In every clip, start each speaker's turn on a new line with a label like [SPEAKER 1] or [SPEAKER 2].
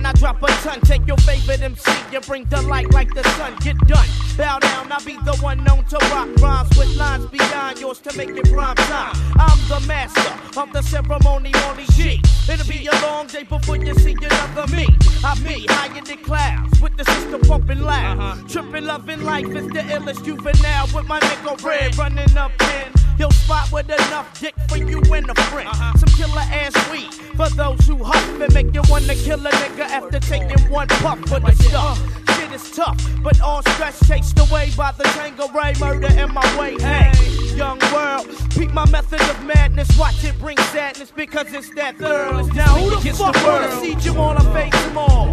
[SPEAKER 1] I drop a ton, take your favorite MC, you bring the light like the sun. Get done, bow down, I'll be the one known to rock rhymes with lines beyond yours to make it prime time. I'm the master of the ceremony, only G. It'll be a long day before you see another me. I be high in the clouds with the system pumping loud. Tripping, loving life is the illest juvenile with my nigga Red running up in your spot with enough dick for you and a friend. Some killer ass weed for those who huff and make you wanna kill a nigga after taking one puff of the stuff. Shit is tough, but all stress chased away by the Tangeray murder in my way. Hey, young world, peep my method of madness. Watch it bring sadness because it's that thorough. Now who the fuck wanna see Jamal? I face them all.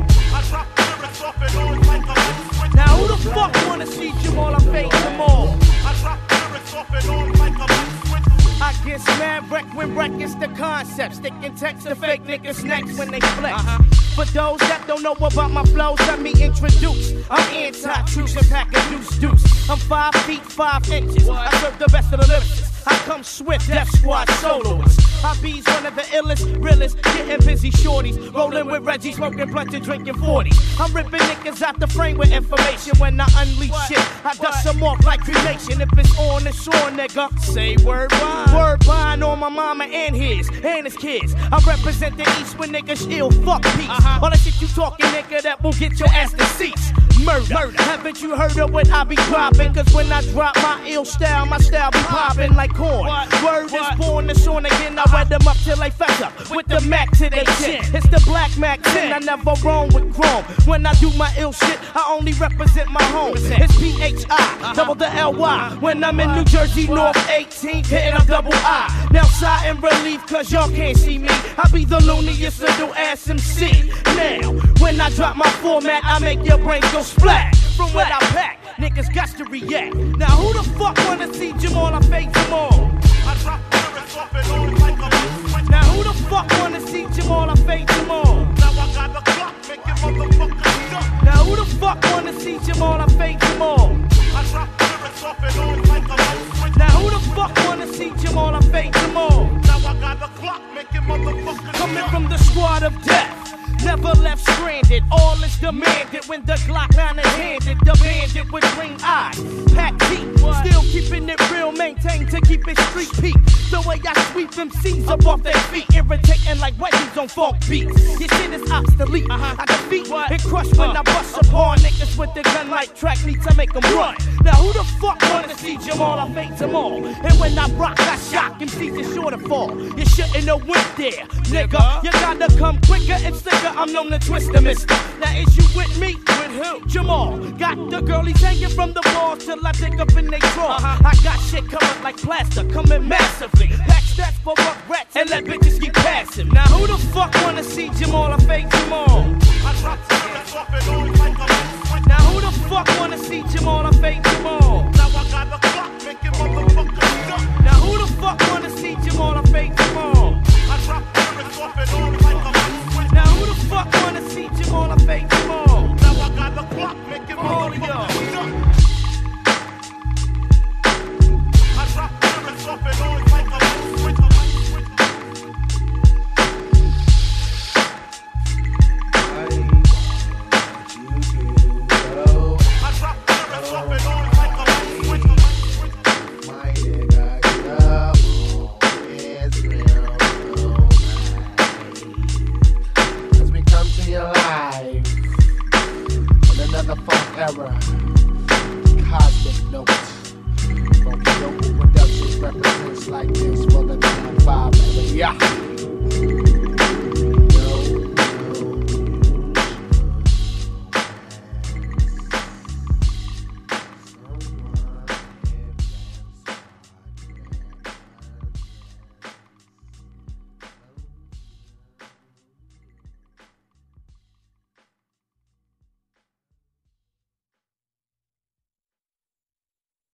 [SPEAKER 1] Now who the fuck wanna see Jamal? I face them all. I get mad wreck when wreck is the concept. Sticking text to fake niggas next when they flex. For those that don't know about my flows, let me introduce. I'm anti-truce and pack a deuce. I'm 5 feet 5 inches. I serve the best of the lyricists. I come swift, Death Squad soloist. I be's one of the illest, realest, getting busy shorties. Rolling with Reggie, smoking blunts and drinking 40s. I'm ripping niggas out the frame with information. When I unleash shit, I dust them off like cremation. If it's on the shore, nigga, say word bond. Word bond on my mama and his kids. I represent the East when niggas ill, fuck peace. All that shit you talking, nigga, that will get your ass deceased. Murder. Haven't you heard of what I be dropping? Cause when I drop my ill style, my style be popping like corn. Word is born, it's on again. I wet them up till they fess up with the Mac to their chin. It's the Black Mac 10, I never roam with chrome. When I do my ill shit, I only represent my home. It's PHI, double the LY. When I'm in New Jersey, North 18th, hitting up double I. Now sigh in relief, cause y'all can't see me. I be the looniest little ass MC. Now, when I drop my format, I make your brains go splat. From what I pack, niggas got to react. Now who the fuck wanna see Jamal? I fake Jamal. Now who the fuck wanna see Jamal? I fake Jamal. Now I got the clock making motherfuckers jump. Now who the fuck wanna see Jamal? I fake Jamal. Now who the fuck wanna see Jamal? I fake Jamal. Now I got the clock making motherfuckers coming jump. From the squad of death. Never left stranded, all is demanded when the Glock 9 is handed. The bandit with green eyes, pack deep, still keeping it real, maintained to keep it street peak. The way I sweep them C's up off their feet, irritating like wedgies on funk beats. Your shit is obsolete, I defeat and crush when I bust upon niggas with the gun like track meets, I make them run. Now who the fuck wanna see Jamal? I fake Jamal. And when I rock, I shock MCs is sure to fall. You shouldn't have went there, nigga. You gotta come quicker and slicker. I'm known to twist the mister. Now is you with me? With who? Jamal. Got the girlies hanging from the walls till I dig up in they draw. I got shit coming like plaster, coming massively. Pack stats for rough rats and let bitches keep passing. Now who the fuck wanna see Jamal? I fake Jamal. Now who the fuck wanna see Jamal? I fake